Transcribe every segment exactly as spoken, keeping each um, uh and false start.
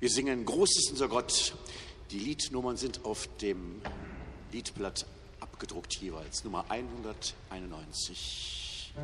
Wir singen Groß ist unser Gott. Die Liednummern sind auf dem Liedblatt abgedruckt jeweils. Nummer hunderteinundneunzig.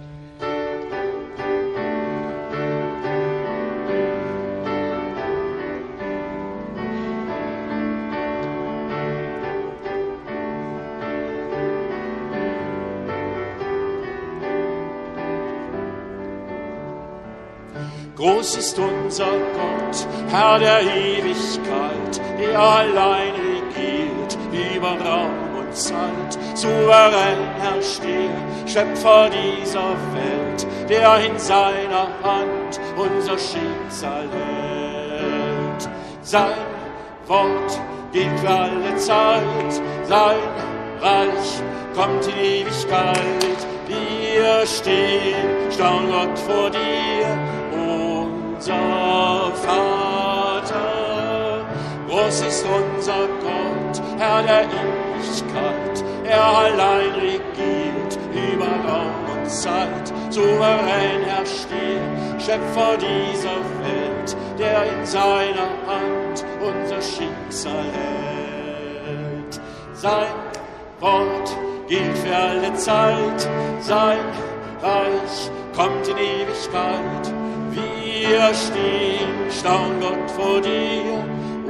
Groß ist unser Gott, Herr der Ewigkeit, er allein regiert über Raum und Zeit. Souverän herrscht er, Schöpfer dieser Welt, der in seiner Hand unser Schicksal hält. Sein Wort gilt für alle Zeit, sein Reich kommt in Ewigkeit. Wir stehen, staunen Gott vor dir, unser Vater. Groß ist unser Gott, Herr der Ewigkeit, er allein regiert über Raum und Zeit. Souverän herrscht er, Schöpfer dieser Welt, der in seiner Hand unser Schicksal hält. Sein Wort gilt für alle Zeit, sein Reich kommt in Ewigkeit. Wir stehen, staunen Gott vor dir,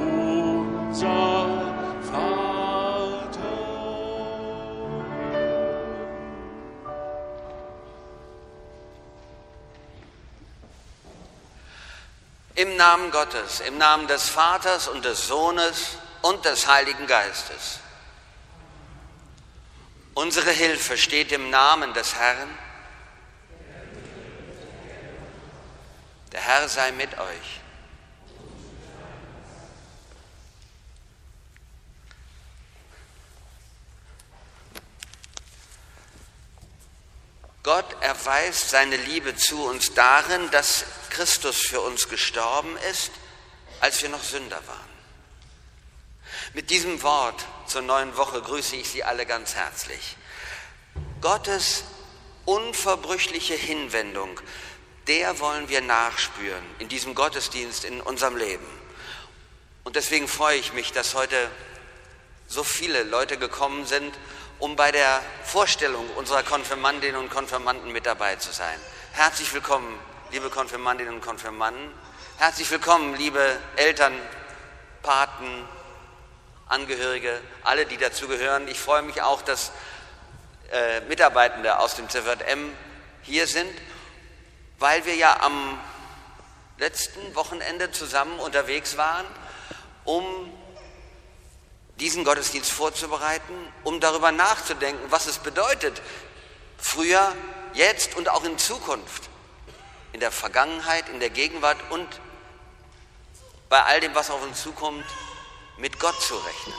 unser Vater. Im Namen Gottes, im Namen des Vaters und des Sohnes und des Heiligen Geistes. Unsere Hilfe steht im Namen des Herrn. Der Herr sei mit euch. Gott erweist seine Liebe zu uns darin, dass Christus für uns gestorben ist, als wir noch Sünder waren. Mit diesem Wort zur neuen Woche grüße ich Sie alle ganz herzlich. Gottes unverbrüchliche Hinwendung, der wollen wir nachspüren in diesem Gottesdienst, in unserem Leben. Und deswegen freue ich mich, dass heute so viele Leute gekommen sind, um bei der Vorstellung unserer Konfirmandinnen und Konfirmanden mit dabei zu sein. Herzlich willkommen, liebe Konfirmandinnen und Konfirmanden. Herzlich willkommen, liebe Eltern, Paten, Angehörige, alle, die dazugehören. Ich freue mich auch, dass äh, Mitarbeitende aus dem Z V J M hier sind, weil wir ja am letzten Wochenende zusammen unterwegs waren, um diesen Gottesdienst vorzubereiten, um darüber nachzudenken, was es bedeutet, früher, jetzt und auch in Zukunft, in der Vergangenheit, in der Gegenwart und bei all dem, was auf uns zukommt, mit Gott zu rechnen.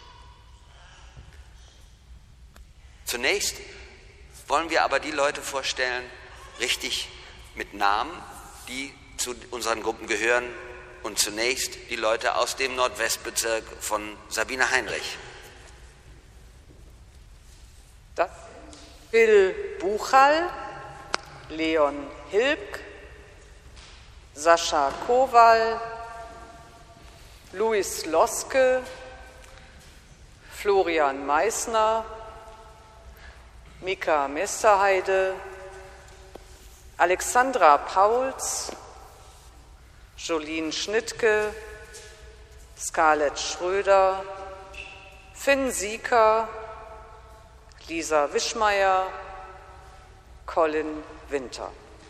Zunächst wollen wir aber die Leute vorstellen, richtig mit Namen, die zu unseren Gruppen gehören, und zunächst die Leute aus dem Nordwestbezirk von Sabine Heinrich. Das Bill Buchal, Leon Hilbk, Sascha Kowal, Luis Loske, Florian Meissner, Mika Mesterheide, Alexandra Pauls, Jolien Schnittke, Scarlett Schröder, Finn Sieker, Lisa Wischmeier, Colin Winter.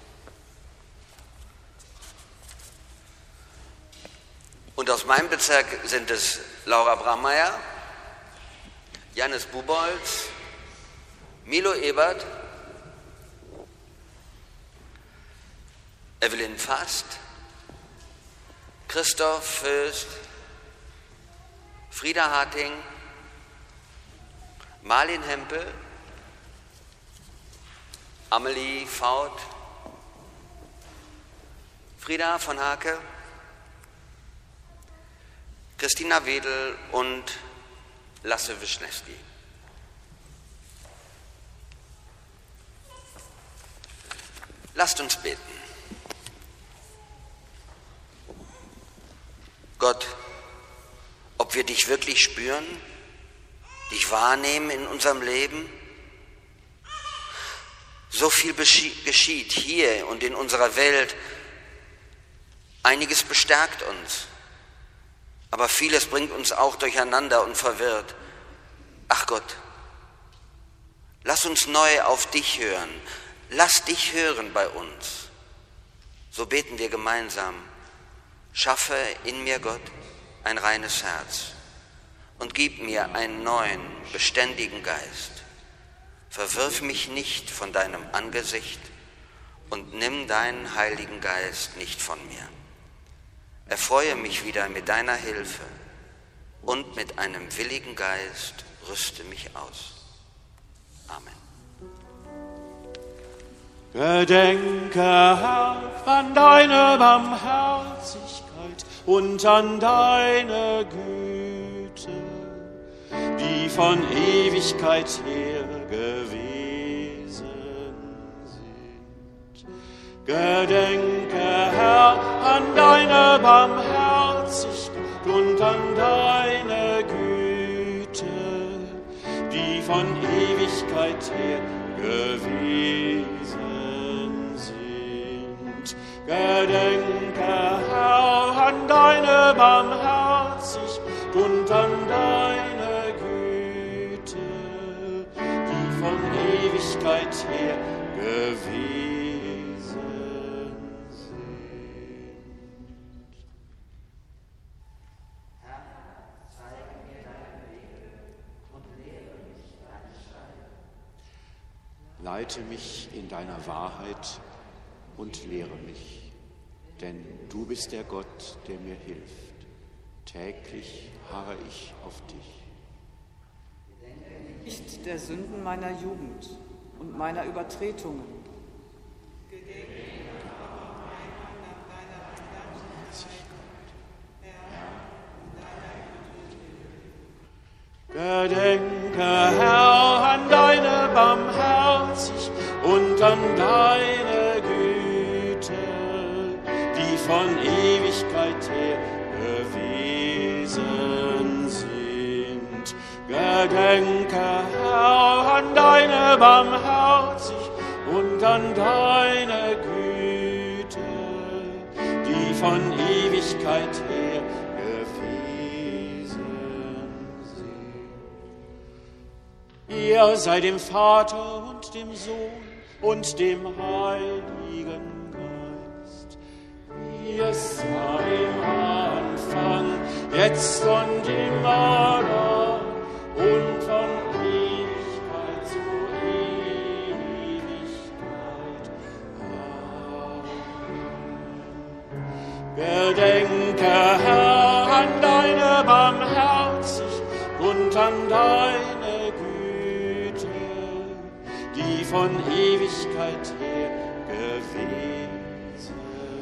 Und aus meinem Bezirk sind es Laura Brameier, Jannis Bubolz, Milo Ebert, Evelyn Fast, Christoph Föst, Frieda Harting, Marlin Hempel, Amelie Faut, Frieda von Hake, Christina Wedel und Lasse Wischnewski. Lasst uns beten. Gott, ob wir dich wirklich spüren, dich wahrnehmen in unserem Leben? So viel geschieht hier und in unserer Welt. Einiges bestärkt uns, aber vieles bringt uns auch durcheinander und verwirrt. Ach Gott, lass uns neu auf dich hören. Lass dich hören bei uns. So beten wir gemeinsam. Schaffe in mir, Gott, ein reines Herz und gib mir einen neuen, beständigen Geist. Verwirf mich nicht von deinem Angesicht und nimm deinen Heiligen Geist nicht von mir. Erfreue mich wieder mit deiner Hilfe und mit einem willigen Geist rüste mich aus. Amen. Gedenke, Herr, an deine Barmherzigkeit und an deine Güte, die von Ewigkeit her gewesen sind. Gedenke, Herr, an deine Barmherzigkeit und an deine Güte, die von Ewigkeit her gewesen sind. Gedenke, Herr, an deine Barmherzigkeit und an deine Güte, die von Ewigkeit her gewesen sind. Herr, zeige mir deine Wege und lehre mich deine Schreie. Leite mich in deiner Wahrheit und lehre mich, denn du bist der Gott, der mir hilft. Täglich harre ich auf dich. Nicht der Sünden meiner Jugend und meiner Übertretungen. Gedenke, Herr, an deine Barmherzigkeit und an deine Güte, die von Ewigkeit her gewesen sind. Gedenke, Herr, an deine Barmherzigkeit und an deine Güte, die von Ewigkeit her gewesen sind. Ihr sei dem Vater und dem Sohn und dem Heiligen Geist, wie es war im Anfang, jetzt und immer da und von Ewigkeit zu Ewigkeit. Amen. Gedenke, Herr, an deine Barmherzigkeit und an deine Güte, die von Ewigkeit her gewesen sind.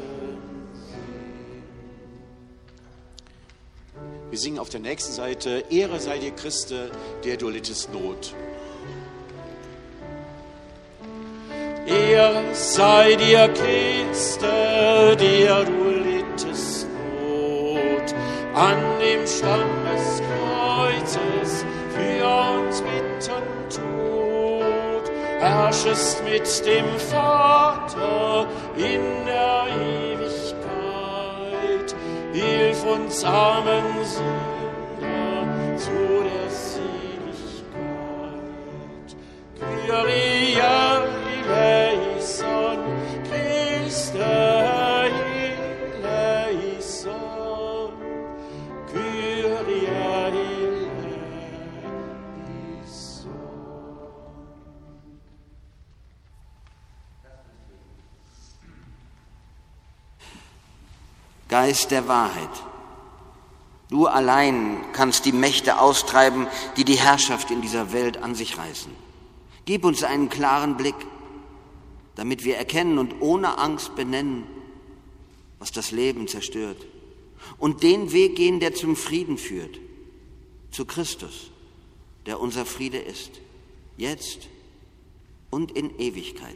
Wir singen auf der nächsten Seite, Ehre sei dir, Christe, der du littest Not. Ehre sei dir, Christe, der du littest Not, an dem Stamm des Kreuzes für uns mitten tot, herrschest mit dem Vater in der Ewigkeit, hilf uns armen Sünder zu der Seligkeit. Kyrie eleison, Christe eleison, Kyrie eleison. Geist der Wahrheit, du allein kannst die Mächte austreiben, die die Herrschaft in dieser Welt an sich reißen. Gib uns einen klaren Blick, damit wir erkennen und ohne Angst benennen, was das Leben zerstört, und den Weg gehen, der zum Frieden führt, zu Christus, der unser Friede ist, jetzt und in Ewigkeit.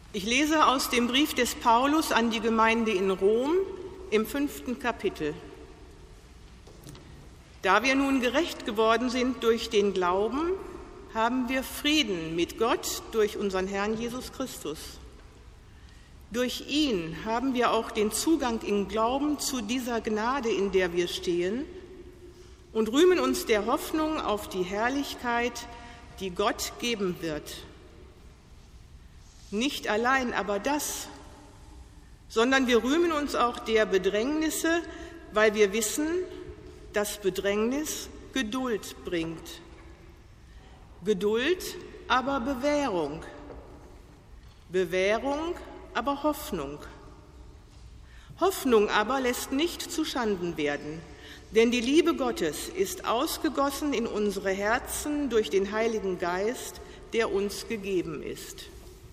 Ich lese aus dem Brief des Paulus an die Gemeinde in Rom im fünften Kapitel. Da wir nun gerecht geworden sind durch den Glauben, haben wir Frieden mit Gott durch unseren Herrn Jesus Christus. Durch ihn haben wir auch den Zugang im Glauben zu dieser Gnade, in der wir stehen, und rühmen uns der Hoffnung auf die Herrlichkeit, die Gott geben wird. Nicht allein aber das, sondern wir rühmen uns auch der Bedrängnisse, weil wir wissen, dass Bedrängnis Geduld bringt. Geduld aber Bewährung, Bewährung aber Hoffnung. Hoffnung aber lässt nicht zuschanden werden, denn die Liebe Gottes ist ausgegossen in unsere Herzen durch den Heiligen Geist, der uns gegeben ist.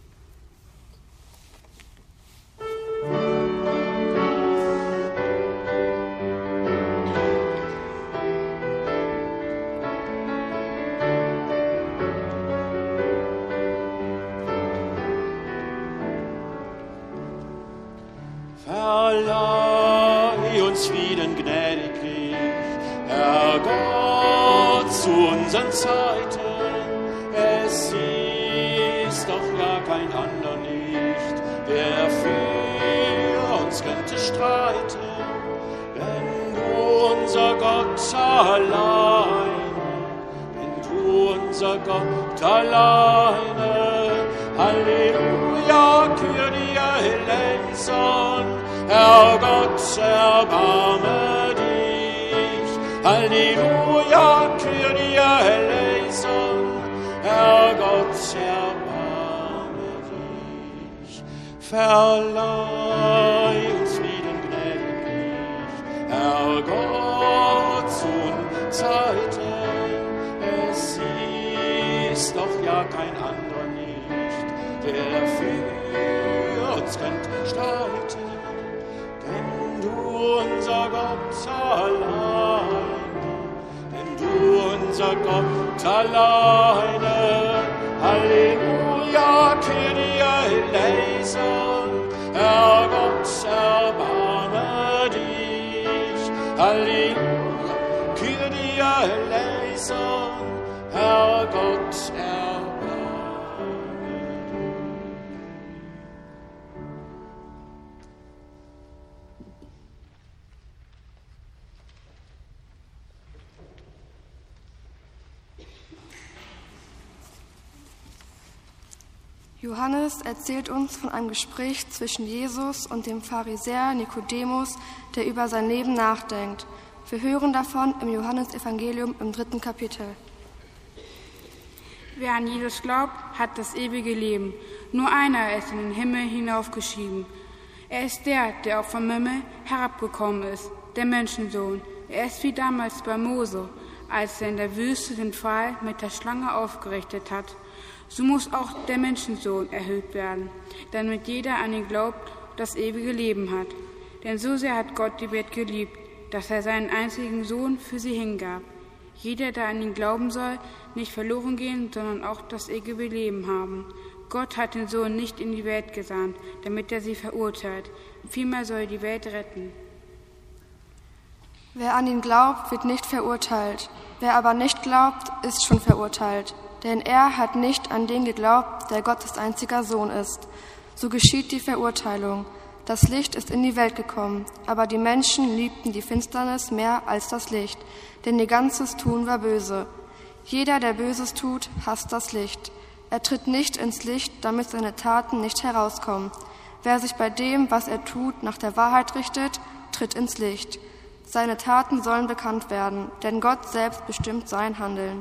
Verleih uns Frieden gnädiglich, Herr Gott, zu unseren Zeiten. Es ist doch ja kein anderer nicht, der für uns könnte streiten. Denn du unser Gott alleine, denn du unser Gott alleine, Halleluja, Kyrie eleison, Herr Gott, erbarme dich. Halleluja, Kyrie eleison, Herr Gott, erbarme dich. Verleih uns Frieden gnädiglich, Herr Gott, zu unseren Zeiten. Es ist doch ja kein anderer nicht, der für uns könnte streiten. Denn du unser Gott alleine, denn du unser Gott alleine, Halleluja, Kyrie eleison, Herr Gott, erbarme dich. Halleluja, Kyrie eleison, Herr Gott, erbarme dich. Johannes erzählt uns von einem Gespräch zwischen Jesus und dem Pharisäer Nikodemus, der über sein Leben nachdenkt. Wir hören davon im Johannesevangelium im dritten Kapitel. Wer an Jesus glaubt, hat das ewige Leben. Nur einer ist in den Himmel hinaufgestiegen. Er ist der, der auch vom Himmel herabgekommen ist, der Menschensohn. Er ist wie damals bei Mose, als er in der Wüste den Pfahl mit der Schlange aufgerichtet hat. So muss auch der Menschensohn erhöht werden, damit jeder an ihn glaubt, das ewige Leben hat. Denn so sehr hat Gott die Welt geliebt, dass er seinen einzigen Sohn für sie hingab. Jeder, der an ihn glauben soll, nicht verloren gehen, sondern auch das ewige Leben haben. Gott hat den Sohn nicht in die Welt gesandt, damit er sie verurteilt. Vielmehr soll er die Welt retten. Wer an ihn glaubt, wird nicht verurteilt. Wer aber nicht glaubt, ist schon verurteilt. Denn er hat nicht an den geglaubt, der Gottes einziger Sohn ist. So geschieht die Verurteilung. Das Licht ist in die Welt gekommen, aber die Menschen liebten die Finsternis mehr als das Licht, denn ihr ganzes Tun war böse. Jeder, der Böses tut, hasst das Licht. Er tritt nicht ins Licht, damit seine Taten nicht herauskommen. Wer sich bei dem, was er tut, nach der Wahrheit richtet, tritt ins Licht. Seine Taten sollen bekannt werden, denn Gott selbst bestimmt sein Handeln.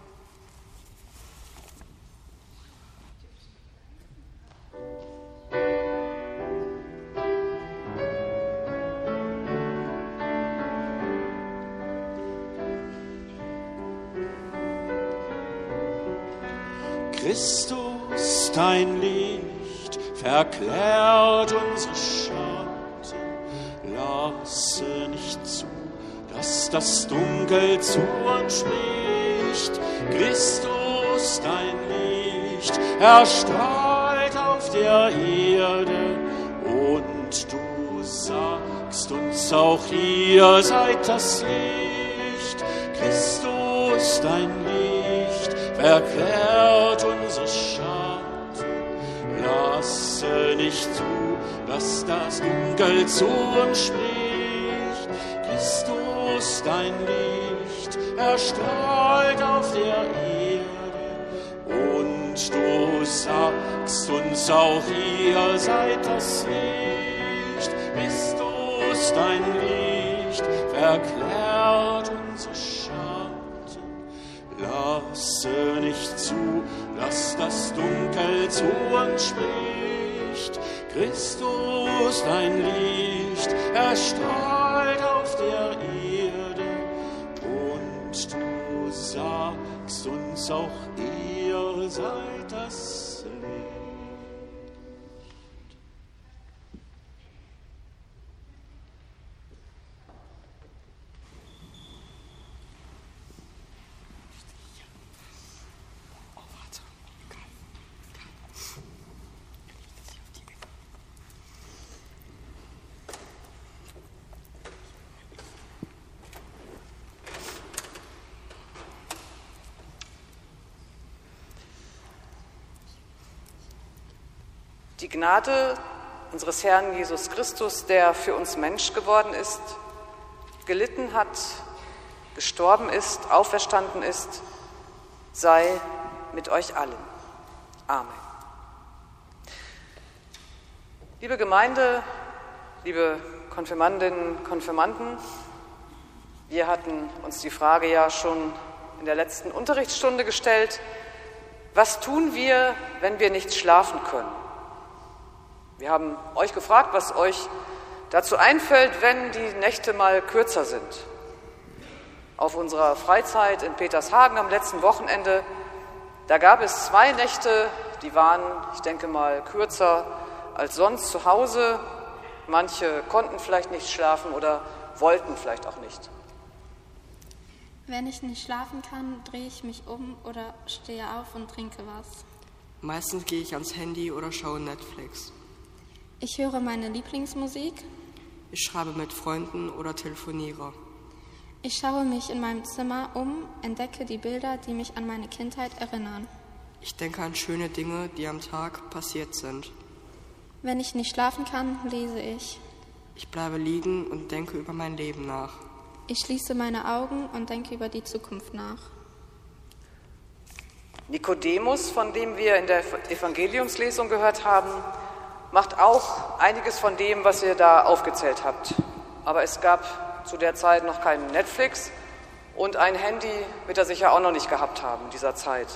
Christus, dein Licht, verklärt unsere Schatten. Lasse nicht zu, dass das Dunkel zu uns spricht. Christus, dein Licht, erstrahlt auf der Erde, und du sagst uns auch, ihr seid das Licht. Christus, dein Licht, verklärt unsere Schatten. Lasse nicht zu, dass das Dunkel zu uns spricht. Christus, dein Licht, erstrahlt auf der Erde, und du sagst uns auch, ihr seid das Licht. Christus, dein Licht, verklärt unsere Schatten. Lasse nicht zu, dass das Dunkel zu uns spricht. Christus, dein Licht, erstrahlt auf der Erde, und du sagst uns auch, ihr seid das Licht. Die Gnade unseres Herrn Jesus Christus, der für uns Mensch geworden ist, gelitten hat, gestorben ist, auferstanden ist, sei mit euch allen. Amen. Liebe Gemeinde, liebe Konfirmandinnen, Konfirmanden, wir hatten uns die Frage ja schon in der letzten Unterrichtsstunde gestellt: Was tun wir, wenn wir nicht schlafen können? Wir haben euch gefragt, was euch dazu einfällt, wenn die Nächte mal kürzer sind. Auf unserer Freizeit in Petershagen am letzten Wochenende, da gab es zwei Nächte, die waren, ich denke mal, kürzer als sonst zu Hause. Manche konnten vielleicht nicht schlafen oder wollten vielleicht auch nicht. Wenn ich nicht schlafen kann, drehe ich mich um oder stehe auf und trinke was. Meistens gehe ich ans Handy oder schaue Netflix. Ich höre meine Lieblingsmusik. Ich schreibe mit Freunden oder telefoniere. Ich schaue mich in meinem Zimmer um, entdecke die Bilder, die mich an meine Kindheit erinnern. Ich denke an schöne Dinge, die am Tag passiert sind. Wenn ich nicht schlafen kann, lese ich. Ich bleibe liegen und denke über mein Leben nach. Ich schließe meine Augen und denke über die Zukunft nach. Nikodemus, von dem wir in der Evangeliumslesung gehört haben, macht auch einiges von dem, was ihr da aufgezählt habt. Aber es gab zu der Zeit noch keinen Netflix und ein Handy wird er sicher auch noch nicht gehabt haben in dieser Zeit.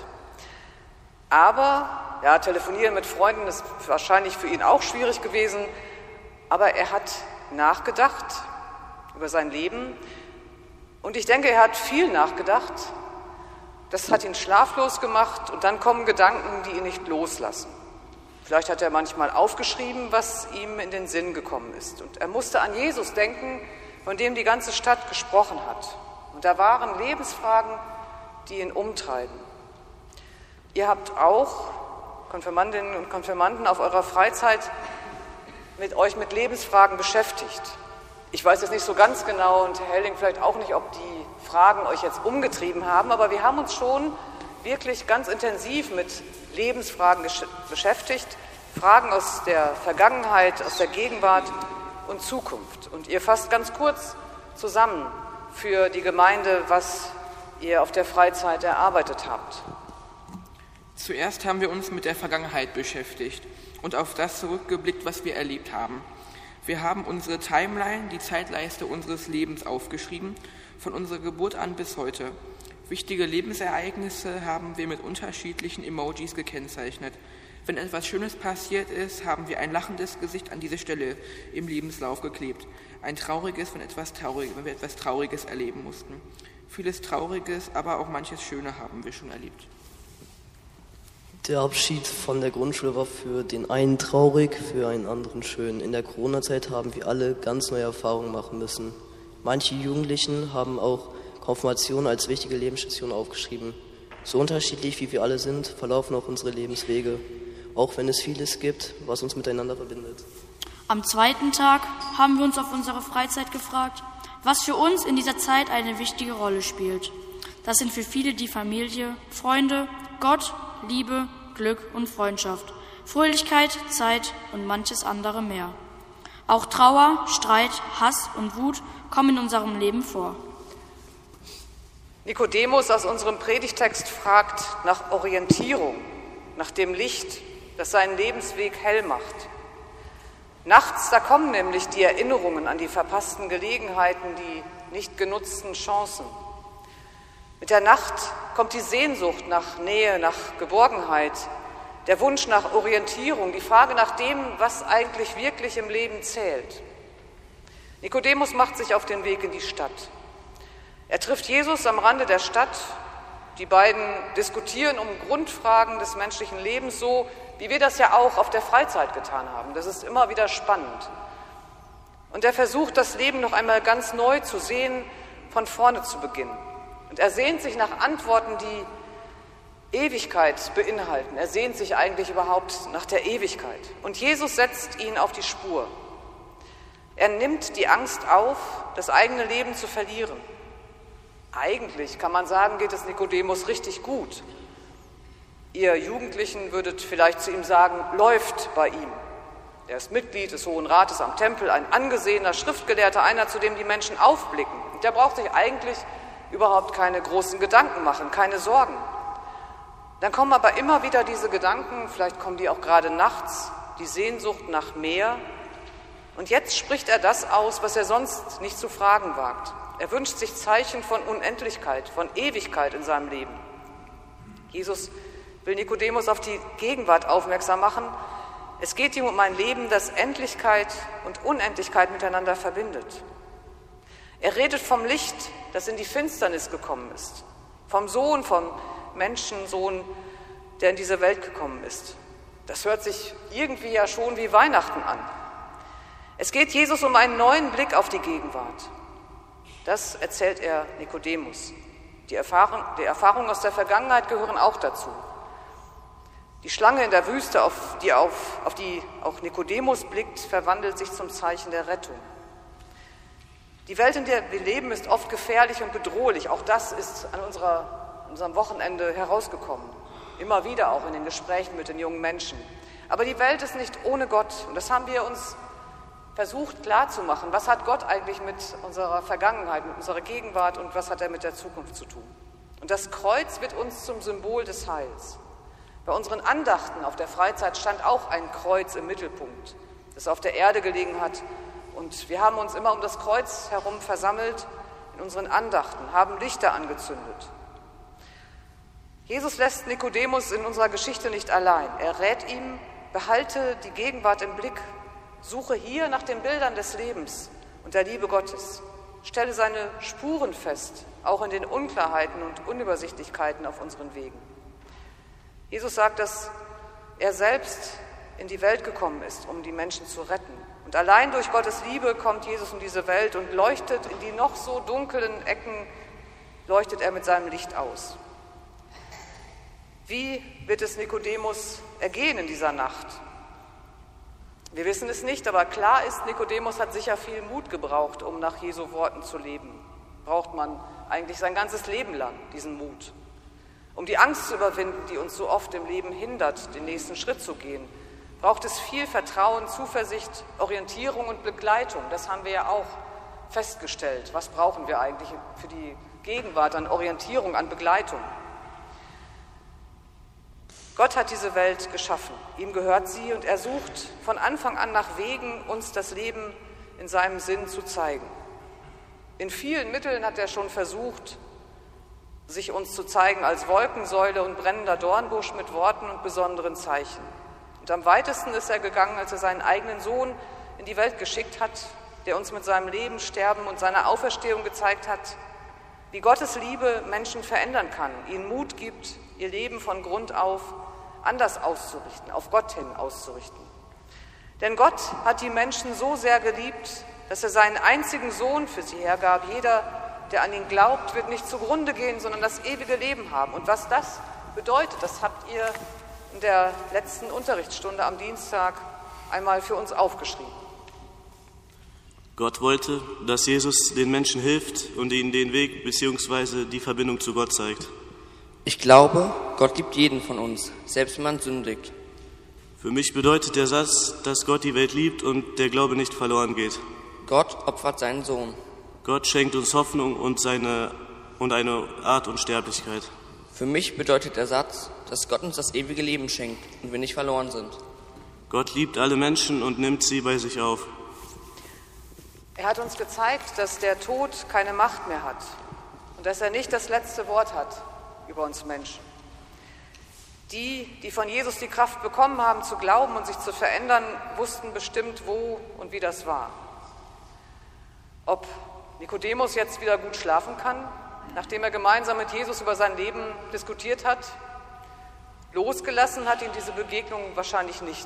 Aber, ja, telefonieren mit Freunden ist wahrscheinlich für ihn auch schwierig gewesen, aber er hat nachgedacht über sein Leben und ich denke, er hat viel nachgedacht. Das hat ihn schlaflos gemacht und dann kommen Gedanken, die ihn nicht loslassen. Vielleicht hat er manchmal aufgeschrieben, was ihm in den Sinn gekommen ist. Und er musste an Jesus denken, von dem die ganze Stadt gesprochen hat. Und da waren Lebensfragen, die ihn umtreiben. Ihr habt auch, Konfirmandinnen und Konfirmanden, auf eurer Freizeit mit euch mit Lebensfragen beschäftigt. Ich weiß jetzt nicht so ganz genau und Herr Helling vielleicht auch nicht, ob die Fragen euch jetzt umgetrieben haben, aber wir haben uns schon wirklich ganz intensiv mit Lebensfragen beschäftigt, Fragen aus der Vergangenheit, aus der Gegenwart und Zukunft. Und ihr fasst ganz kurz zusammen für die Gemeinde, was ihr auf der Freizeit erarbeitet habt. Zuerst haben wir uns mit der Vergangenheit beschäftigt und auf das zurückgeblickt, was wir erlebt haben. Wir haben unsere Timeline, die Zeitleiste unseres Lebens aufgeschrieben, von unserer Geburt an bis heute. Wichtige Lebensereignisse haben wir mit unterschiedlichen Emojis gekennzeichnet. Wenn etwas Schönes passiert ist, haben wir ein lachendes Gesicht an diese Stelle im Lebenslauf geklebt. Ein trauriges, wenn, etwas traurig, wenn wir etwas Trauriges erleben mussten. Vieles Trauriges, aber auch manches Schöne haben wir schon erlebt. Der Abschied von der Grundschule war für den einen traurig, für einen anderen schön. In der Corona-Zeit haben wir alle ganz neue Erfahrungen machen müssen. Manche Jugendlichen haben auch Konfirmation als wichtige Lebensstation aufgeschrieben. So unterschiedlich wie wir alle sind, verlaufen auch unsere Lebenswege. auch wenn es vieles gibt, was uns miteinander verbindet. Am zweiten Tag haben wir uns auf unsere Freizeit gefragt, was für uns in dieser Zeit eine wichtige Rolle spielt. Das sind für viele die Familie, Freunde, Gott, Liebe, Glück und Freundschaft, Fröhlichkeit, Zeit und manches andere mehr. Auch Trauer, Streit, Hass und Wut kommen in unserem Leben vor. Nikodemus aus unserem Predigtext fragt nach Orientierung, nach dem Licht, das seinen Lebensweg hell macht. Nachts, da kommen nämlich die Erinnerungen an die verpassten Gelegenheiten, die nicht genutzten Chancen. Mit der Nacht kommt die Sehnsucht nach Nähe, nach Geborgenheit, der Wunsch nach Orientierung, die Frage nach dem, was eigentlich wirklich im Leben zählt. Nikodemus macht sich auf den Weg in die Stadt. Er trifft Jesus am Rande der Stadt. Die beiden diskutieren um Grundfragen des menschlichen Lebens, so wie wir das ja auch auf der Freizeit getan haben. Das ist immer wieder spannend. Und er versucht, das Leben noch einmal ganz neu zu sehen, von vorne zu beginnen. Und er sehnt sich nach Antworten, die Ewigkeit beinhalten. Er sehnt sich eigentlich überhaupt nach der Ewigkeit. Und Jesus setzt ihn auf die Spur. Er nimmt die Angst auf, das eigene Leben zu verlieren. Eigentlich kann man sagen, geht es Nikodemus richtig gut. Ihr Jugendlichen würdet vielleicht zu ihm sagen, läuft bei ihm. Er ist Mitglied des Hohen Rates am Tempel, ein angesehener Schriftgelehrter, einer, zu dem die Menschen aufblicken. Und der braucht sich eigentlich überhaupt keine großen Gedanken machen, keine Sorgen. Dann kommen aber immer wieder diese Gedanken, vielleicht kommen die auch gerade nachts, die Sehnsucht nach mehr. Und jetzt spricht er das aus, was er sonst nicht zu fragen wagt. Er wünscht sich Zeichen von Unendlichkeit, von Ewigkeit in seinem Leben. Jesus will Nikodemus auf die Gegenwart aufmerksam machen. Es geht ihm um ein Leben, das Endlichkeit und Unendlichkeit miteinander verbindet. Er redet vom Licht, das in die Finsternis gekommen ist, vom Sohn, vom Menschensohn, der in diese Welt gekommen ist. Das hört sich irgendwie ja schon wie Weihnachten an. Es geht Jesus um einen neuen Blick auf die Gegenwart. Das erzählt er Nikodemus. Die Erfahrung, die Erfahrungen aus der Vergangenheit gehören auch dazu. Die Schlange in der Wüste, auf die, auf, auf die auch Nikodemus blickt, verwandelt sich zum Zeichen der Rettung. Die Welt, in der wir leben, ist oft gefährlich und bedrohlich. Auch das ist an unserer, unserem Wochenende herausgekommen. Immer wieder auch in den Gesprächen mit den jungen Menschen. Aber die Welt ist nicht ohne Gott. Und das haben wir uns versucht klarzumachen. Was hat Gott eigentlich mit unserer Vergangenheit, mit unserer Gegenwart und was hat er mit der Zukunft zu tun? Und das Kreuz wird uns zum Symbol des Heils. Bei unseren Andachten auf der Freizeit stand auch ein Kreuz im Mittelpunkt, das auf der Erde gelegen hat. Und wir haben uns immer um das Kreuz herum versammelt in unseren Andachten, haben Lichter angezündet. Jesus lässt Nikodemus in unserer Geschichte nicht allein. Er rät ihm, behalte die Gegenwart im Blick, suche hier nach den Bildern des Lebens und der Liebe Gottes. Stelle seine Spuren fest, auch in den Unklarheiten und Unübersichtlichkeiten auf unseren Wegen. Jesus sagt, dass er selbst in die Welt gekommen ist, um die Menschen zu retten. Und allein durch Gottes Liebe kommt Jesus in diese Welt und leuchtet in die noch so dunklen Ecken, leuchtet er mit seinem Licht aus. Wie wird es Nikodemus ergehen in dieser Nacht? Wir wissen es nicht, aber klar ist, Nikodemus hat sicher viel Mut gebraucht, um nach Jesu Worten zu leben. Braucht man eigentlich sein ganzes Leben lang, diesen Mut. Um die Angst zu überwinden, die uns so oft im Leben hindert, den nächsten Schritt zu gehen, braucht es viel Vertrauen, Zuversicht, Orientierung und Begleitung. Das haben wir ja auch festgestellt. Was brauchen wir eigentlich für die Gegenwart an Orientierung, an Begleitung? Gott hat diese Welt geschaffen, ihm gehört sie und er sucht von Anfang an nach Wegen, uns das Leben in seinem Sinn zu zeigen. In vielen Mitteln hat er schon versucht, sich uns zu zeigen als Wolkensäule und brennender Dornbusch mit Worten und besonderen Zeichen. Und am weitesten ist er gegangen, als er seinen eigenen Sohn in die Welt geschickt hat, der uns mit seinem Leben, Sterben und seiner Auferstehung gezeigt hat, wie Gottes Liebe Menschen verändern kann, ihnen Mut gibt, ihr Leben von Grund auf anders auszurichten, auf Gott hin auszurichten. Denn Gott hat die Menschen so sehr geliebt, dass er seinen einzigen Sohn für sie hergab. Jeder, der an ihn glaubt, wird nicht zugrunde gehen, sondern das ewige Leben haben. Und was das bedeutet, das habt ihr in der letzten Unterrichtsstunde am Dienstag einmal für uns aufgeschrieben. Gott wollte, dass Jesus den Menschen hilft und ihnen den Weg bzw. die Verbindung zu Gott zeigt. Ich glaube, Gott liebt jeden von uns, selbst wenn man sündigt. Für mich bedeutet der Satz, dass Gott die Welt liebt und der Glaube nicht verloren geht. Gott opfert seinen Sohn. Gott schenkt uns Hoffnung und, seine, und eine Art Unsterblichkeit. Für mich bedeutet der Satz, dass Gott uns das ewige Leben schenkt und wir nicht verloren sind. Gott liebt alle Menschen und nimmt sie bei sich auf. Er hat uns gezeigt, dass der Tod keine Macht mehr hat und dass er nicht das letzte Wort hat über uns Menschen. Die, die von Jesus die Kraft bekommen haben, zu glauben und sich zu verändern, wussten bestimmt, wo und wie das war. Ob Nikodemus jetzt wieder gut schlafen kann, nachdem er gemeinsam mit Jesus über sein Leben diskutiert hat, losgelassen hat ihn diese Begegnung wahrscheinlich nicht.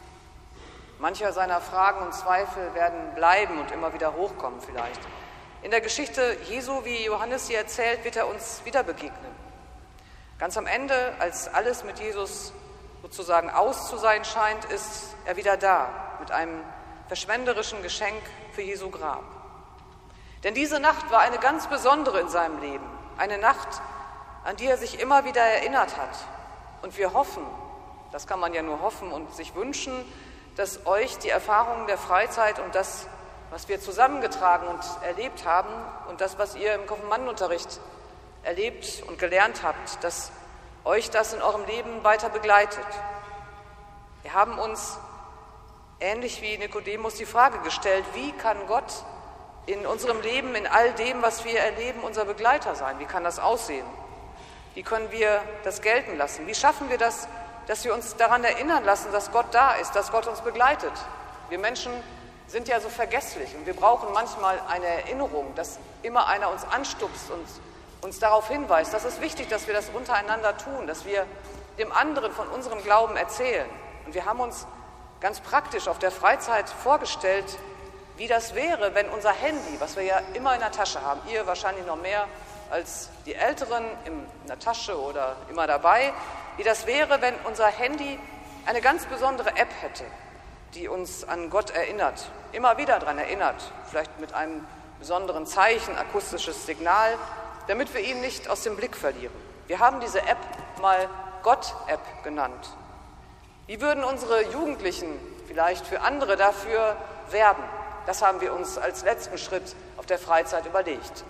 Mancher seiner Fragen und Zweifel werden bleiben und immer wieder hochkommen vielleicht. In der Geschichte Jesu, wie Johannes sie erzählt, wird er uns wieder begegnen. Ganz am Ende, als alles mit Jesus sozusagen aus zu sein scheint, ist er wieder da mit einem verschwenderischen Geschenk für Jesu Grab. Denn diese Nacht war eine ganz besondere in seinem Leben, eine Nacht, an die er sich immer wieder erinnert hat. Und wir hoffen, das kann man ja nur hoffen und sich wünschen, dass euch die Erfahrungen der Freizeit und das, was wir zusammengetragen und erlebt haben und das, was ihr im Konfirmandenunterricht erlebt und gelernt habt, dass euch das in eurem Leben weiter begleitet. Wir haben uns, ähnlich wie Nikodemus, die Frage gestellt, wie kann Gott in unserem Leben, in all dem, was wir erleben, unser Begleiter sein? Wie kann das aussehen? Wie können wir das gelten lassen? Wie schaffen wir das, dass wir uns daran erinnern lassen, dass Gott da ist, dass Gott uns begleitet? Wir Menschen sind ja so vergesslich und wir brauchen manchmal eine Erinnerung, dass immer einer uns anstupst und uns darauf hinweist. Das ist wichtig, dass wir das untereinander tun, dass wir dem anderen von unserem Glauben erzählen. Und wir haben uns ganz praktisch auf der Freizeit vorgestellt, wie das wäre, wenn unser Handy, was wir ja immer in der Tasche haben, ihr wahrscheinlich noch mehr als die Älteren in der Tasche oder immer dabei, wie das wäre, wenn unser Handy eine ganz besondere App hätte, die uns an Gott erinnert, immer wieder daran erinnert, vielleicht mit einem besonderen Zeichen, akustisches Signal, damit wir ihn nicht aus dem Blick verlieren. Wir haben diese App mal Gott-App genannt. Wie würden unsere Jugendlichen vielleicht für andere dafür werben? Das haben wir uns als letzten Schritt auf der Freizeit überlegt.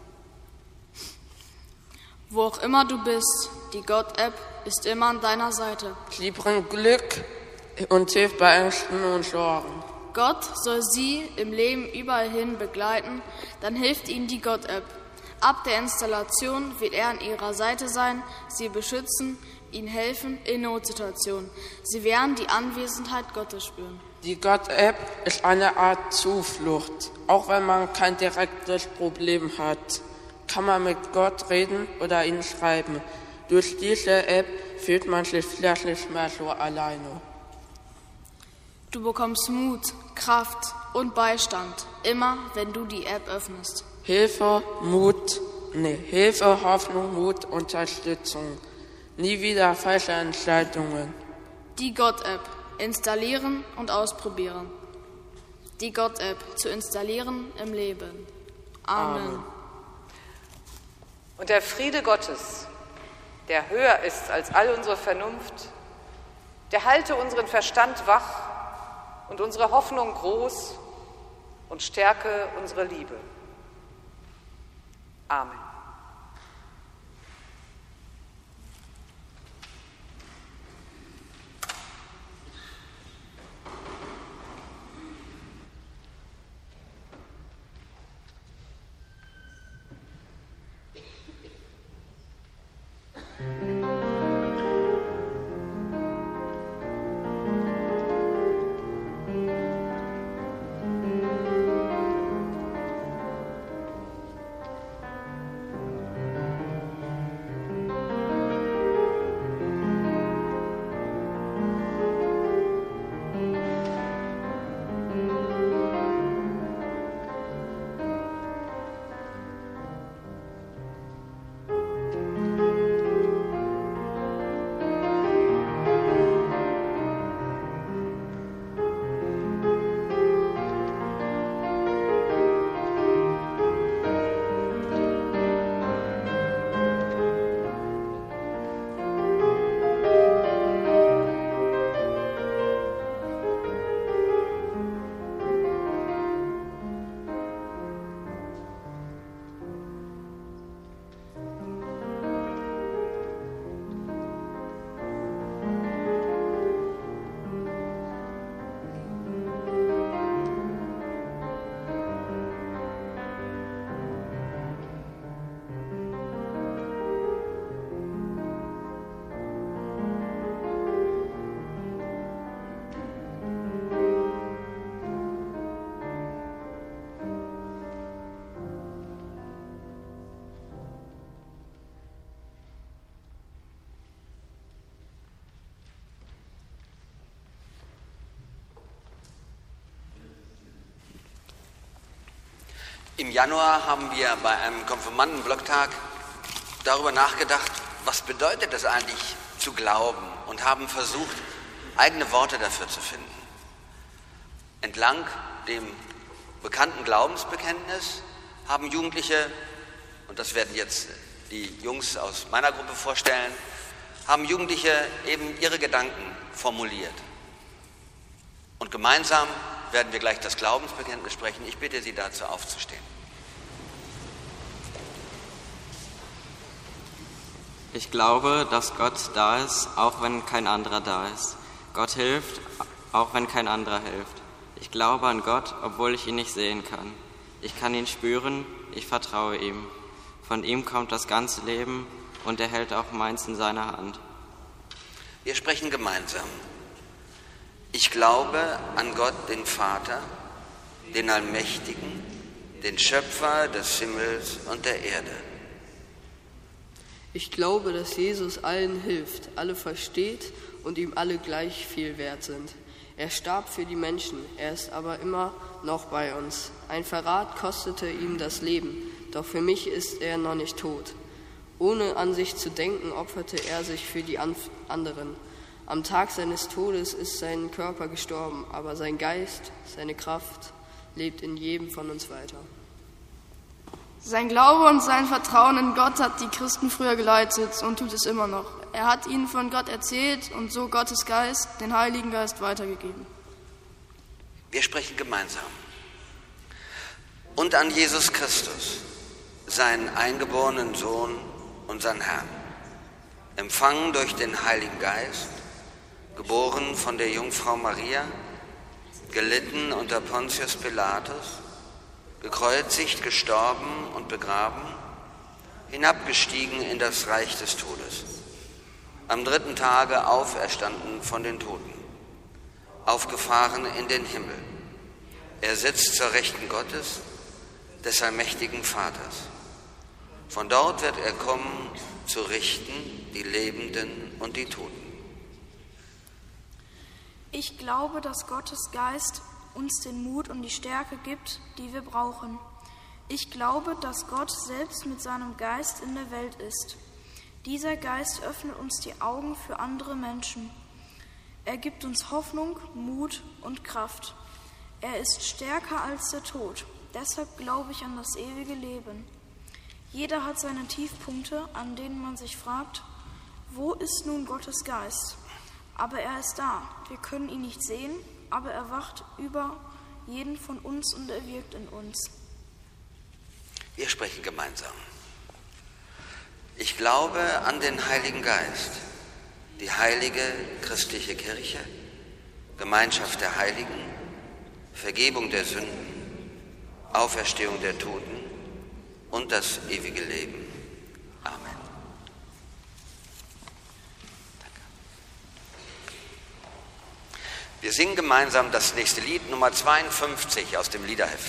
Wo auch immer du bist, die Gott-App ist immer an deiner Seite. Sie bringt Glück und hilft bei Ängsten und Sorgen. Gott soll sie im Leben überall hin begleiten, dann hilft ihnen die Gott-App. Ab der Installation wird er an ihrer Seite sein, sie beschützen, ihnen helfen in Notsituationen. Sie werden die Anwesenheit Gottes spüren. Die Gott-App ist eine Art Zuflucht. Auch wenn man kein direktes Problem hat, kann man mit Gott reden oder ihn schreiben. Durch diese App fühlt man sich vielleicht nicht mehr so alleine. Du bekommst Mut, Kraft und Beistand, immer wenn du die App öffnest. Hilfe, Mut, nee, Hilfe, Hoffnung, Mut, Unterstützung. Nie wieder falsche Entscheidungen. Die Gott-App. Installieren und ausprobieren. Die Gott-App zu installieren im Leben. Amen. Amen. Und der Friede Gottes, der höher ist als all unsere Vernunft, der halte unseren Verstand wach und unsere Hoffnung groß und stärke unsere Liebe. Amen. Im Januar haben wir bei einem Konfirmanden-Blocktag darüber nachgedacht, was bedeutet es eigentlich zu glauben, und haben versucht, eigene Worte dafür zu finden. Entlang dem bekannten Glaubensbekenntnis haben Jugendliche, und das werden jetzt die Jungs aus meiner Gruppe vorstellen, haben Jugendliche eben ihre Gedanken formuliert. Und gemeinsam werden wir gleich das Glaubensbekenntnis sprechen. Ich bitte Sie dazu aufzustehen. Ich glaube, dass Gott da ist, auch wenn kein anderer da ist. Gott hilft, auch wenn kein anderer hilft. Ich glaube an Gott, obwohl ich ihn nicht sehen kann. Ich kann ihn spüren, ich vertraue ihm. Von ihm kommt das ganze Leben und er hält auch meins in seiner Hand. Wir sprechen gemeinsam. Ich glaube an Gott, den Vater, den Allmächtigen, den Schöpfer des Himmels und der Erde. Ich glaube, dass Jesus allen hilft, alle versteht und ihm alle gleich viel wert sind. Er starb für die Menschen, er ist aber immer noch bei uns. Ein Verrat kostete ihm das Leben, doch für mich ist er noch nicht tot. Ohne an sich zu denken, opferte er sich für die anderen. Am Tag seines Todes ist sein Körper gestorben, aber sein Geist, seine Kraft lebt in jedem von uns weiter. Sein Glaube und sein Vertrauen in Gott hat die Christen früher geleitet und tut es immer noch. Er hat ihnen von Gott erzählt und so Gottes Geist, den Heiligen Geist, weitergegeben. Wir sprechen gemeinsam. Und an Jesus Christus, seinen eingeborenen Sohn, unseren Herrn, empfangen durch den Heiligen Geist, geboren von der Jungfrau Maria, gelitten unter Pontius Pilatus, gekreuzigt, gestorben und begraben, hinabgestiegen in das Reich des Todes, am dritten Tage auferstanden von den Toten, aufgefahren in den Himmel. Er sitzt zur Rechten Gottes, des allmächtigen Vaters. Von dort wird er kommen, zu richten die Lebenden und die Toten. Ich glaube, dass Gottes Geist uns den Mut und die Stärke gibt, die wir brauchen. Ich glaube, dass Gott selbst mit seinem Geist in der Welt ist. Dieser Geist öffnet uns die Augen für andere Menschen. Er gibt uns Hoffnung, Mut und Kraft. Er ist stärker als der Tod. Deshalb glaube ich an das ewige Leben. Jeder hat seine Tiefpunkte, an denen man sich fragt, wo ist nun Gottes Geist? Aber er ist da. Wir können ihn nicht sehen, aber er wacht über jeden von uns und er wirkt in uns. Wir sprechen gemeinsam. Ich glaube an den Heiligen Geist, die heilige christliche Kirche, Gemeinschaft der Heiligen, Vergebung der Sünden, Auferstehung der Toten und das ewige Leben. Amen. Wir singen gemeinsam das nächste Lied, Nummer zweiundfünfzig aus dem Liederheft.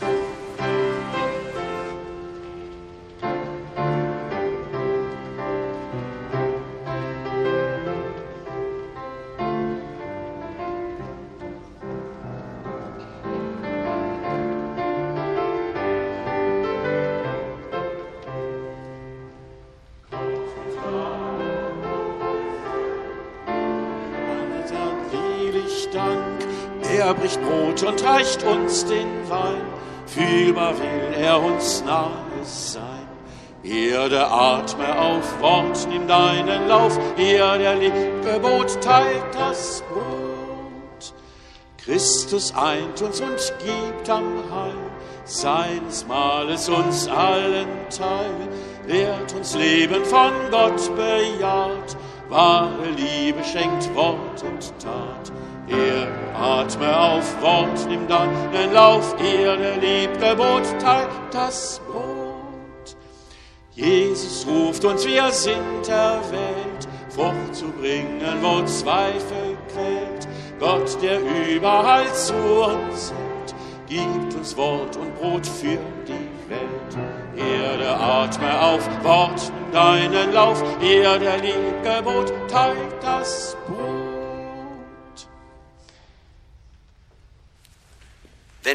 Er bricht Brot und reicht uns den Wein, fühlbar will er uns nahe sein. Erde, atme auf, Wort, nimm deinen Lauf, er, der Gebot, teilt das Brot. Christus eint uns und gibt am Heil, seines Mahles uns allen Teil, lehrt uns Leben von Gott bejaht, wahre Liebe schenkt Wort und Tat. Er, atme auf, Wort, nimm deinen Lauf, er, der liebt Gebot, teilt das Brot. Jesus ruft uns, wir sind erwählt, fortzubringen, wo Zweifel quält. Gott, der überall zu uns hält, gibt uns Wort und Brot für die Welt. Er, der atme auf, Wort, nimm deinen Lauf, er, der liebt Gebot, teilt das Brot. Wenn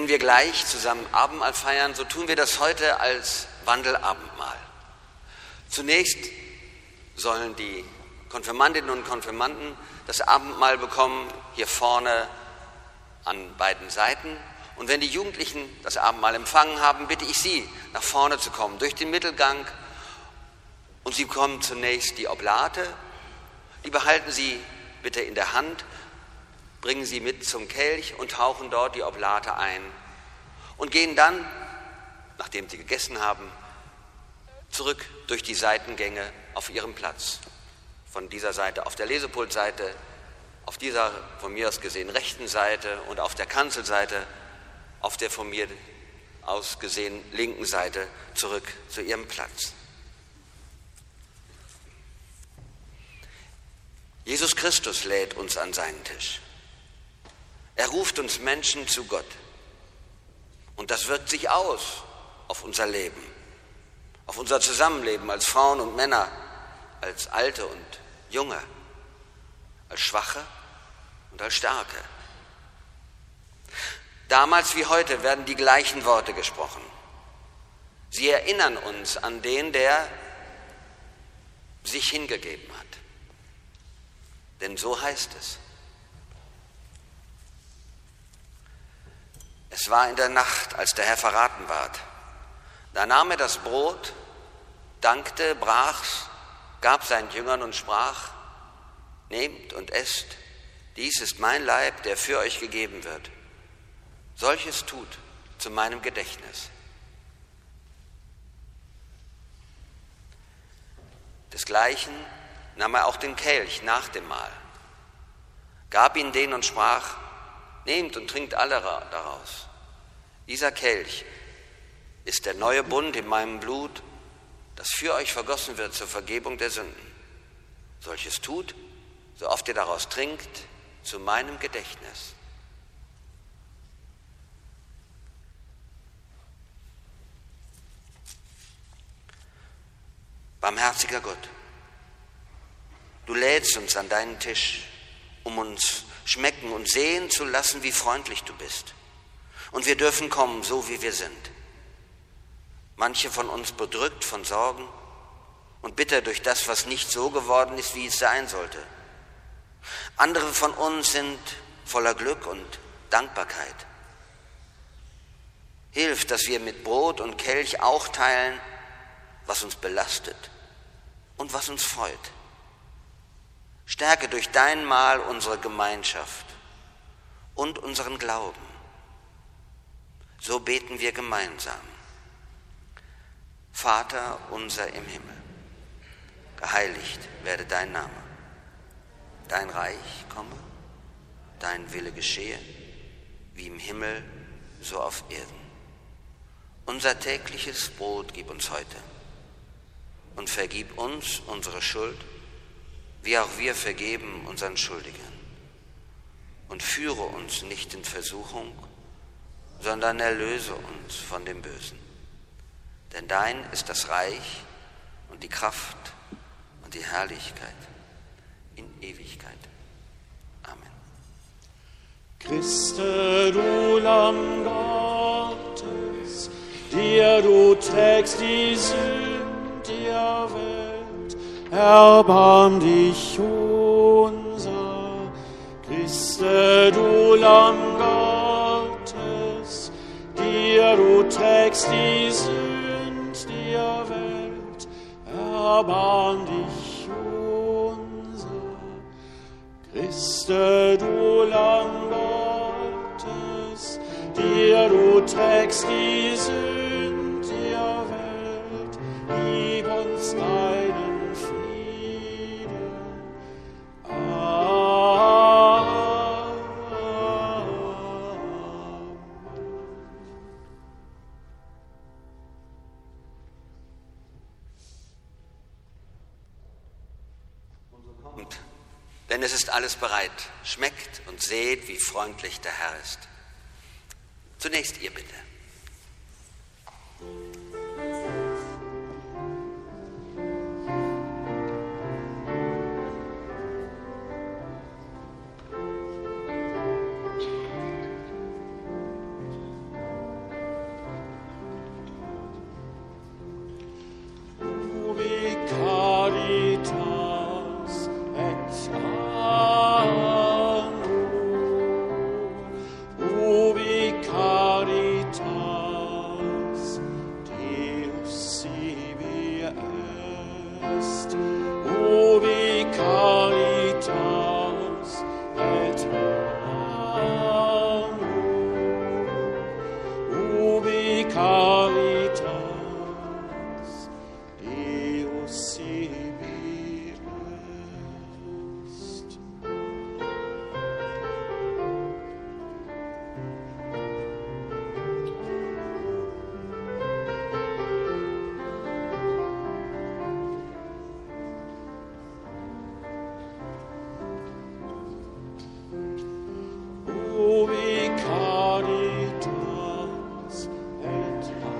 wenn wir gleich zusammen Abendmahl feiern, so tun wir das heute als Wandelabendmahl. Zunächst sollen die Konfirmandinnen und Konfirmanden das Abendmahl bekommen, hier vorne an beiden Seiten. Und wenn die Jugendlichen das Abendmahl empfangen haben, bitte ich Sie, nach vorne zu kommen, durch den Mittelgang. Und Sie bekommen zunächst die Oblate, die behalten Sie bitte in der Hand, bringen Sie mit zum Kelch und tauchen dort die Oblate ein und gehen dann, nachdem Sie gegessen haben, zurück durch die Seitengänge auf Ihren Platz. Von dieser Seite auf der Lesepultseite, auf dieser von mir aus gesehen rechten Seite und auf der Kanzelseite, auf der von mir aus gesehen linken Seite zurück zu Ihrem Platz. Jesus Christus lädt uns an seinen Tisch. Er ruft uns Menschen zu Gott. Und das wirkt sich aus auf unser Leben, auf unser Zusammenleben als Frauen und Männer, als Alte und Junge, als Schwache und als Starke. Damals wie heute werden die gleichen Worte gesprochen. Sie erinnern uns an den, der sich hingegeben hat. Denn so heißt es. Es war in der Nacht, als der Herr verraten ward. Da nahm er das Brot, dankte, brach's, gab seinen Jüngern und sprach: Nehmt und esst, dies ist mein Leib, der für euch gegeben wird. Solches tut zu meinem Gedächtnis. Desgleichen nahm er auch den Kelch nach dem Mahl, gab ihn denen und sprach: Nehmt und trinkt alle daraus. Dieser Kelch ist der neue Bund in meinem Blut, das für euch vergossen wird zur Vergebung der Sünden. Solches tut, so oft ihr daraus trinkt, zu meinem Gedächtnis. Barmherziger Gott, du lädst uns an deinen Tisch, um uns schmecken und sehen zu lassen, wie freundlich du bist. Und wir dürfen kommen, so wie wir sind. Manche von uns bedrückt von Sorgen und bitter durch das, was nicht so geworden ist, wie es sein sollte. Andere von uns sind voller Glück und Dankbarkeit. Hilf, dass wir mit Brot und Kelch auch teilen, was uns belastet und was uns freut. Stärke durch dein Mahl unsere Gemeinschaft und unseren Glauben. So beten wir gemeinsam. Vater unser im Himmel, geheiligt werde dein Name. Dein Reich komme, dein Wille geschehe, wie im Himmel, so auf Erden. Unser tägliches Brot gib uns heute und vergib uns unsere Schuld, wie auch wir vergeben unseren Schuldigern. Und führe uns nicht in Versuchung, sondern erlöse uns von dem Bösen. Denn dein ist das Reich und die Kraft und die Herrlichkeit in Ewigkeit. Amen. Christe, du Lamm Gottes, dir du trägst die Sünd der Welt, erbarm dich unser. Christe, du Lamm Gottes, dir du trägst die Sünd der Welt, erbarm dich unser. Christe, du Lamm Gottes, dir du trägst die Sünd der Welt, gib uns deinen Frieden. Amen. Kommt, denn es ist alles bereit. Schmeckt und seht, wie freundlich der Herr ist. Zunächst ihr bitte. caritas, Deus sibi est. Ubi caritas et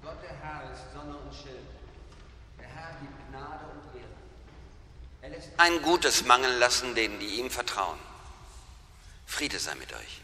Gott der Herr ist Sonne und Schild. Der Herr gibt Gnade und Ehre. Er lässt ein Gutes mangeln lassen denen, die ihm vertrauen. Friede sei mit euch.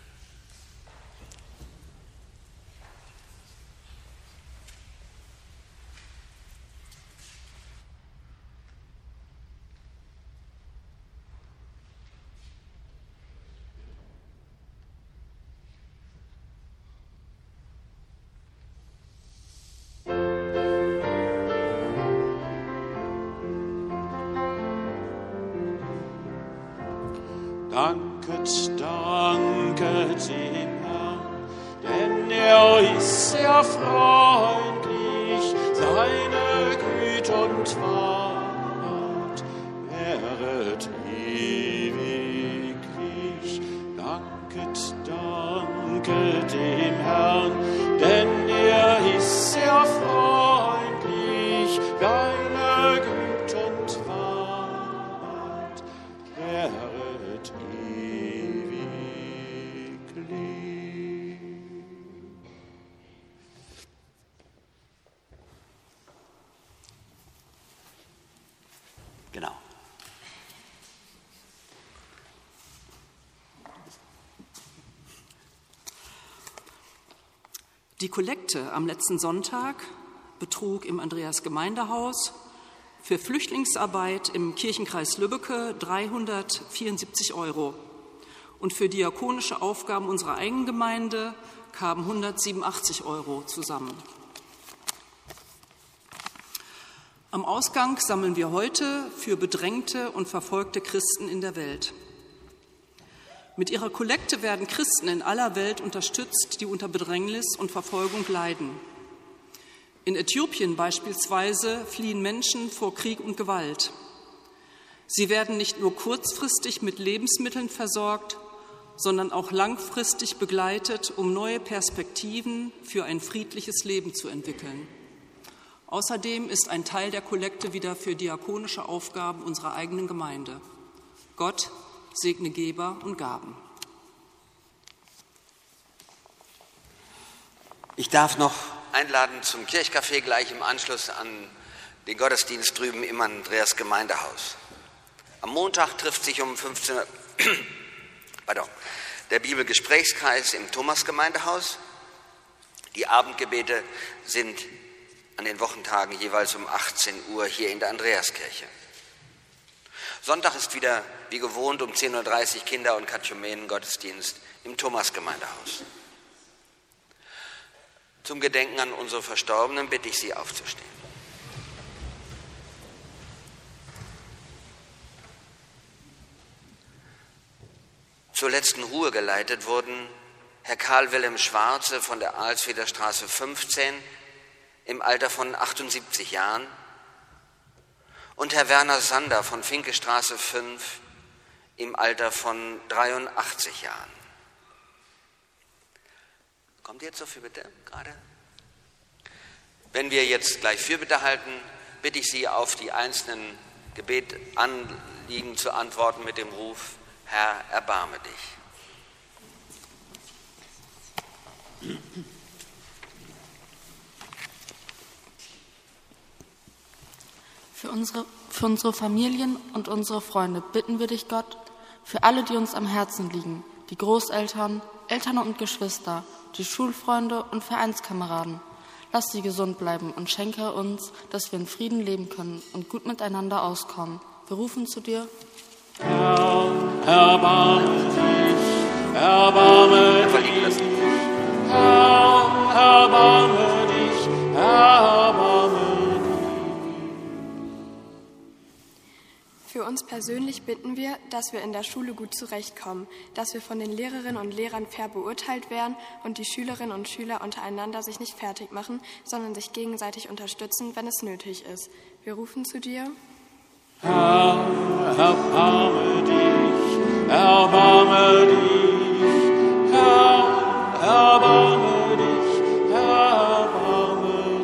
Danket, danket dem Herrn, denn er ist sehr freundlich, seine Güte und Wahrheit wäret ewiglich. Danket, danket dem Herrn, denn er ist sehr freundlich, seine Güte und Wahrheit wäret ewiglich. Genau. Die Kollekte am letzten Sonntag betrug im Andreas-Gemeindehaus für Flüchtlingsarbeit im Kirchenkreis Lübbecke dreihundertvierundsiebzig Euro und für diakonische Aufgaben unserer eigenen Gemeinde kamen hundertsiebenundachtzig Euro zusammen. Am Ausgang sammeln wir heute für bedrängte und verfolgte Christen in der Welt. Mit ihrer Kollekte werden Christen in aller Welt unterstützt, die unter Bedrängnis und Verfolgung leiden. In Äthiopien beispielsweise fliehen Menschen vor Krieg und Gewalt. Sie werden nicht nur kurzfristig mit Lebensmitteln versorgt, sondern auch langfristig begleitet, um neue Perspektiven für ein friedliches Leben zu entwickeln. Außerdem ist ein Teil der Kollekte wieder für diakonische Aufgaben unserer eigenen Gemeinde. Gott segne Geber und Gaben. Ich darf noch einladen zum Kirchcafé gleich im Anschluss an den Gottesdienst drüben im Andreas-Gemeindehaus. Am Montag trifft sich um fünfzehn Uhr pardon, der Bibelgesprächskreis im Thomas-Gemeindehaus. Die Abendgebete sind an den Wochentagen jeweils um achtzehn Uhr hier in der Andreaskirche. Sonntag ist wieder wie gewohnt um zehn Uhr dreißig Kinder- und Katechumenen-Gottesdienst im Thomas-Gemeindehaus. Zum Gedenken an unsere Verstorbenen bitte ich Sie aufzustehen. Zur letzten Ruhe geleitet wurden Herr Karl Wilhelm Schwarze von der Alsfeder Straße fünfzehn im Alter von achtundsiebzig Jahren und Herr Werner Sander von Finkestraße fünf im Alter von dreiundachtzig Jahren. Kommt ihr zur Fürbitte gerade? Wenn wir jetzt gleich Fürbitte halten, bitte ich Sie, auf die einzelnen Gebetanliegen zu antworten mit dem Ruf: Herr, erbarme dich. Für unsere, für unsere Familien und unsere Freunde bitten wir dich, Gott, für alle, die uns am Herzen liegen, die Großeltern, Eltern und Geschwister, die Schulfreunde und Vereinskameraden. Lass sie gesund bleiben und schenke uns, dass wir in Frieden leben können und gut miteinander auskommen. Wir rufen zu dir: Herr, erbarme dich, erbarme dich, Herr, erbarme dich, erbarme dich. Für uns persönlich bitten wir, dass wir in der Schule gut zurechtkommen, dass wir von den Lehrerinnen und Lehrern fair beurteilt werden und die Schülerinnen und Schüler untereinander sich nicht fertig machen, sondern sich gegenseitig unterstützen, wenn es nötig ist. Wir rufen zu dir: Herr, erbarme dich, erbarme dich, Herr, erbarme dich, erbarme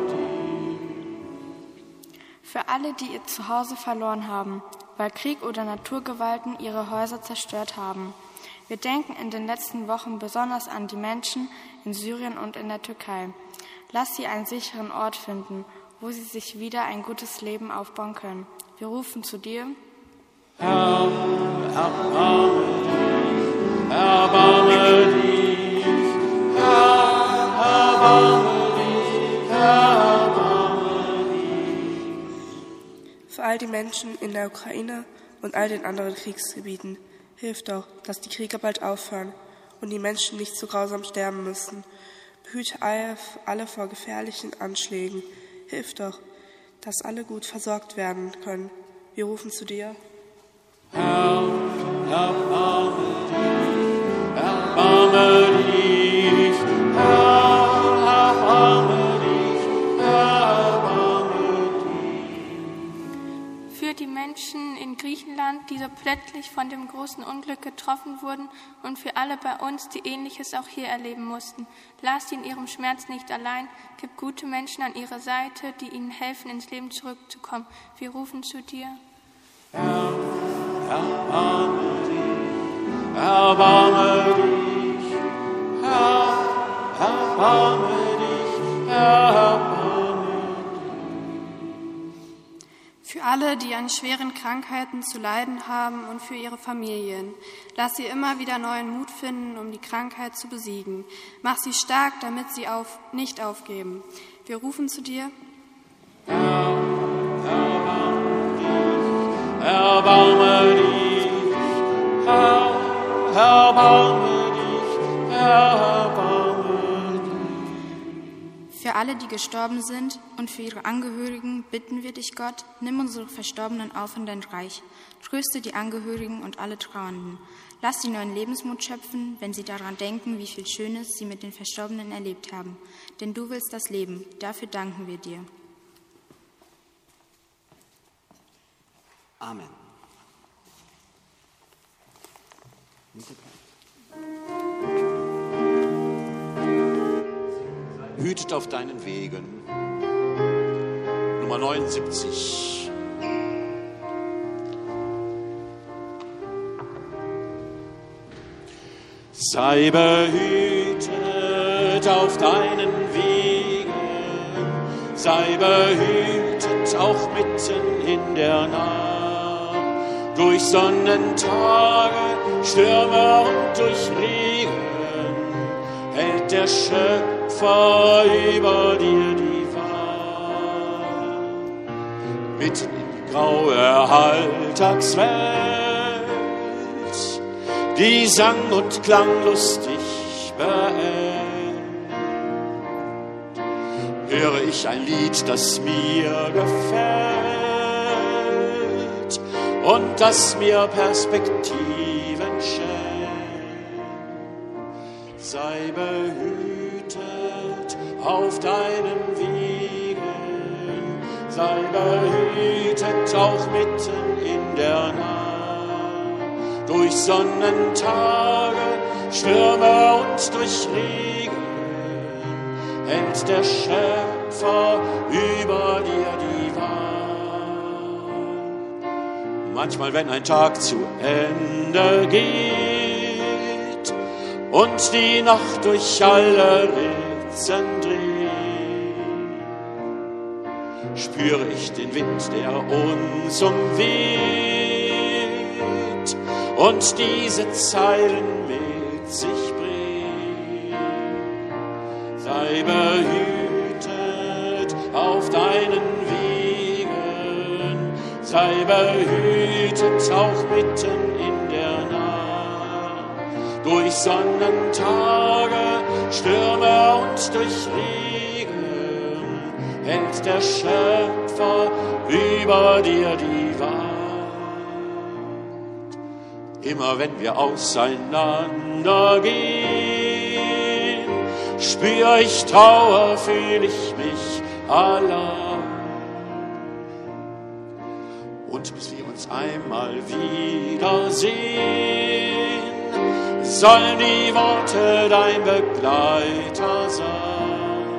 dich. Für alle, die ihr Zuhause verloren haben, weil Krieg oder Naturgewalten ihre Häuser zerstört haben. Wir denken in den letzten Wochen besonders an die Menschen in Syrien und in der Türkei. Lass sie einen sicheren Ort finden, wo sie sich wieder ein gutes Leben aufbauen können. Wir rufen zu dir. Herr, erbarme dich, erbarme dich, Herr, erbarme dich, erbarme dich. Für all die Menschen in der Ukraine und all den anderen Kriegsgebieten, hilf doch, dass die Kriege bald aufhören und die Menschen nicht so grausam sterben müssen. Behüte alle vor gefährlichen Anschlägen. Hilf doch, dass alle gut versorgt werden können. Wir rufen zu dir. Herr, erbarme dich, erbarme dich, Herr, erbarme dich, erbarme dich. Für die Menschen in Griechenland, die so plötzlich von dem großen Unglück getroffen wurden, und für alle bei uns, die Ähnliches auch hier erleben mussten. Lass sie in ihrem Schmerz nicht allein. Gib gute Menschen an ihre Seite, die ihnen helfen, ins Leben zurückzukommen. Wir rufen zu dir. Herr, erbarme dich, erbarme dich, Herr, erbarme dich, erbarme dich. Für alle, die an schweren Krankheiten zu leiden haben und für ihre Familien. Lass sie immer wieder neuen Mut finden, um die Krankheit zu besiegen. Mach sie stark, damit sie auf, nicht aufgeben. Wir rufen zu dir. Herr, erbarme dich, Herr, erbarme dich, erbarme dich. Für alle, die gestorben sind und für ihre Angehörigen bitten wir dich, Gott, nimm unsere Verstorbenen auf in dein Reich. Tröste die Angehörigen und alle Trauernden. Lass sie neuen Lebensmut schöpfen, wenn sie daran denken, wie viel Schönes sie mit den Verstorbenen erlebt haben. Denn du willst das Leben, dafür danken wir dir. Amen. Hütet auf deinen Wegen. Nummer neunundsiebzig. Sei behütet auf deinen Wegen, sei behütet auch mitten in der Nacht, durch Sonnentage, Stürme und durch Regen, hält der Schöpfer über dir die Wahl. Mitten in die graue Alltagswelt, die sang und klang lustig behält, höre ich ein Lied, das mir gefällt und das mir Perspektiven schenkt. Sei behütet auf deinen Wegen, sei behütet auch mitten in der Nacht, durch Sonnentage, Stürme und durch Regen, hält der Schöpfer über dir die Wahl. Manchmal, wenn ein Tag zu Ende geht und die Nacht durch alle Ritzen dreht, spüre ich den Wind, der uns umweht und diese Zeilen mit sich bringt. Sei behütet auf deinen Wegen, sei behütet auch mitten in der Nacht, durch Sonnentage, Stürme und durch Regen, hält der Schöpfer über dir die Wahl. Immer wenn wir auseinander gehen, spür ich Trauer, fühl ich mich allein. Und bis wir uns einmal wiedersehen, sollen die Worte dein Begleiter sein.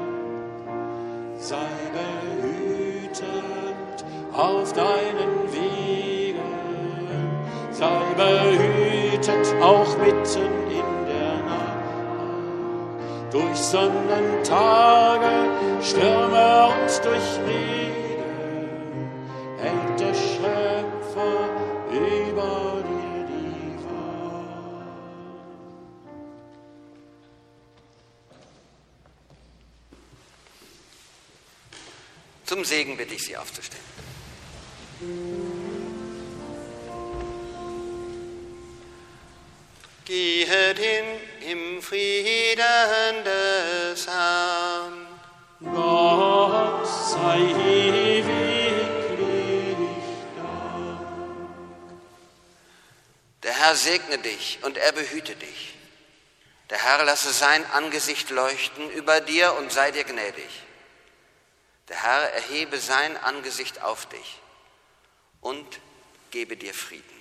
Sei behütet auf deinen Wegen, sei behütet auch mitten in der Nacht, durch durch Sonnentage, Stürme und durch Regen, hält der Schöpfer über dir die Wahl. Zum Segen bitte ich Sie aufzustehen. Gehet hin im Frieden des Herrn. Gott sei ewiglich Dank. Der Herr segne dich und er behüte dich. Der Herr lasse sein Angesicht leuchten über dir und sei dir gnädig. Der Herr erhebe sein Angesicht auf dich und gebe dir Frieden.